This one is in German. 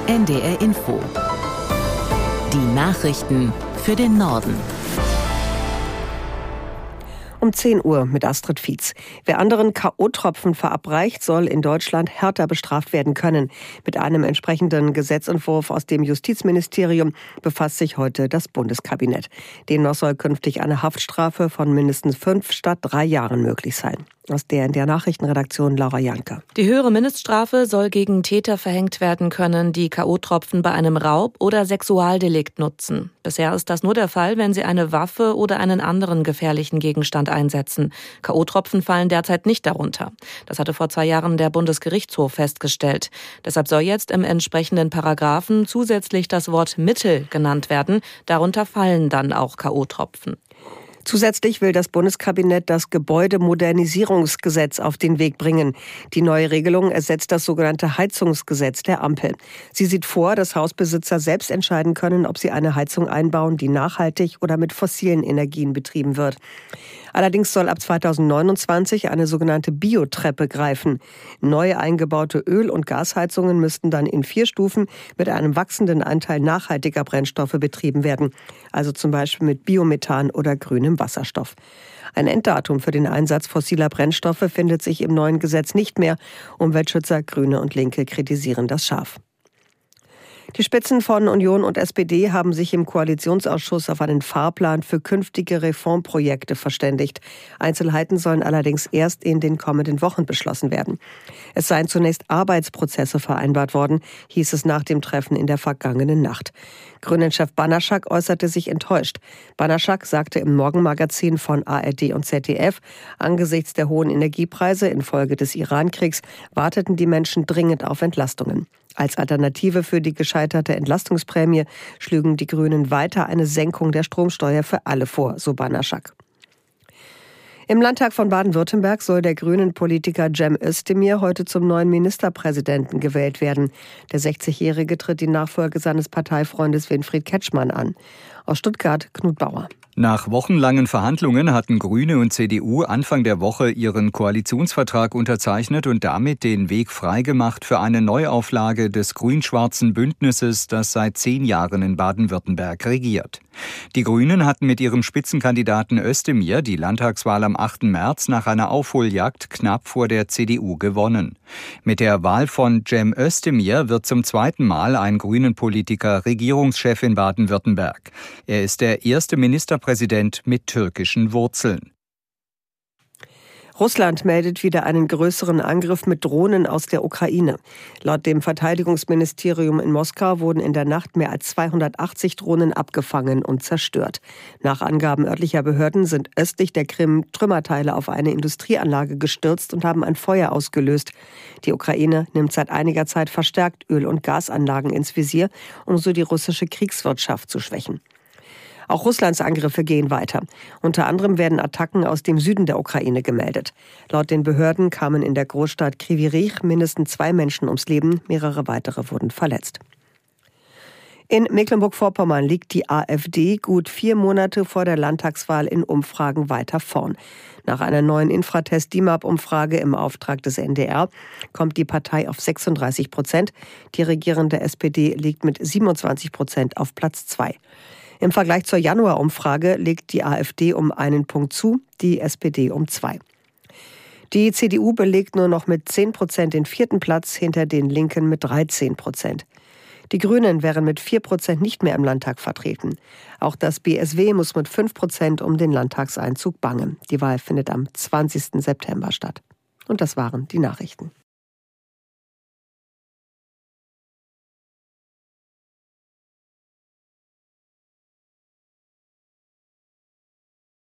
NDR Info. Die Nachrichten für den Norden. Um 10 Uhr mit Astrid Fietz. Wer anderen K.O.-Tropfen verabreicht, soll in Deutschland härter bestraft werden können. Mit einem entsprechenden Gesetzentwurf aus dem Justizministerium befasst sich heute das Bundeskabinett. Demnach soll künftig eine Haftstrafe von mindestens 5 statt 3 Jahren möglich sein. Aus der Nachrichtenredaktion Laura Janke. Die höhere Mindeststrafe soll gegen Täter verhängt werden können, die K.O.-Tropfen bei einem Raub oder Sexualdelikt nutzen. Bisher ist das nur der Fall, wenn sie eine Waffe oder einen anderen gefährlichen Gegenstand einsetzen. K.O.-Tropfen fallen derzeit nicht darunter. Das hatte vor 2 Jahren der Bundesgerichtshof festgestellt. Deshalb soll jetzt im entsprechenden Paragraphen zusätzlich das Wort Mittel genannt werden. Darunter fallen dann auch K.O.-Tropfen. Zusätzlich will das Bundeskabinett das Gebäudemodernisierungsgesetz auf den Weg bringen. Die neue Regelung ersetzt das sogenannte Heizungsgesetz der Ampel. Sie sieht vor, dass Hausbesitzer selbst entscheiden können, ob sie eine Heizung einbauen, die nachhaltig oder mit fossilen Energien betrieben wird. Allerdings soll ab 2029 eine sogenannte Biotreppe greifen. Neu eingebaute Öl- und Gasheizungen müssten dann in 4 Stufen mit einem wachsenden Anteil nachhaltiger Brennstoffe betrieben werden. Also zum Beispiel mit Biomethan oder grünem Wasserstoff. Ein Enddatum für den Einsatz fossiler Brennstoffe findet sich im neuen Gesetz nicht mehr. Umweltschützer, Grüne und Linke kritisieren das scharf. Die Spitzen von Union und SPD haben sich im Koalitionsausschuss auf einen Fahrplan für künftige Reformprojekte verständigt. Einzelheiten sollen allerdings erst in den kommenden Wochen beschlossen werden. Es seien zunächst Arbeitsprozesse vereinbart worden, hieß es nach dem Treffen in der vergangenen Nacht. Grünen-Chef Banaschak äußerte sich enttäuscht. Banaschak sagte im Morgenmagazin von ARD und ZDF, angesichts der hohen Energiepreise infolge des Irankriegs warteten die Menschen dringend auf Entlastungen. Als Alternative für die gescheiterte Entlastungsprämie schlügen die Grünen weiter eine Senkung der Stromsteuer für alle vor, so Banaschak. Im Landtag von Baden-Württemberg soll der Grünen-Politiker Cem Özdemir heute zum neuen Ministerpräsidenten gewählt werden. Der 60-Jährige tritt die Nachfolge seines Parteifreundes Winfried Kretschmann an. Aus Stuttgart Knut Bauer. Nach wochenlangen Verhandlungen hatten Grüne und CDU Anfang der Woche ihren Koalitionsvertrag unterzeichnet und damit den Weg freigemacht für eine Neuauflage des grün-schwarzen Bündnisses, das seit 10 Jahren in Baden-Württemberg regiert. Die Grünen hatten mit ihrem Spitzenkandidaten Özdemir die Landtagswahl am 8. März nach einer Aufholjagd knapp vor der CDU gewonnen. Mit der Wahl von Cem Özdemir wird zum 2. Mal ein Grünen-Politiker Regierungschef in Baden-Württemberg. Er ist der erste Ministerpräsident mit türkischen Wurzeln. Russland meldet wieder einen größeren Angriff mit Drohnen aus der Ukraine. Laut dem Verteidigungsministerium in Moskau wurden in der Nacht mehr als 280 Drohnen abgefangen und zerstört. Nach Angaben örtlicher Behörden sind östlich der Krim Trümmerteile auf eine Industrieanlage gestürzt und haben ein Feuer ausgelöst. Die Ukraine nimmt seit einiger Zeit verstärkt Öl- und Gasanlagen ins Visier, um so die russische Kriegswirtschaft zu schwächen. Auch Russlands Angriffe gehen weiter. Unter anderem werden Attacken aus dem Süden der Ukraine gemeldet. Laut den Behörden kamen in der Großstadt Kryvyi Rih mindestens 2 Menschen ums Leben, mehrere weitere wurden verletzt. In Mecklenburg-Vorpommern liegt die AfD gut 4 Monate vor der Landtagswahl in Umfragen weiter vorn. Nach einer neuen Infratest-DIMAP-Umfrage im Auftrag des NDR kommt die Partei auf 36%. Die regierende SPD liegt mit 27% auf Platz 2. Im Vergleich zur Januar-Umfrage legt die AfD um 1 Punkt zu, die SPD um 2. Die CDU belegt nur noch mit 10% den 4. Platz, hinter den Linken mit 13%. Die Grünen wären mit 4% nicht mehr im Landtag vertreten. Auch das BSW muss mit 5% um den Landtagseinzug bangen. Die Wahl findet am 20. September statt. Und das waren die Nachrichten.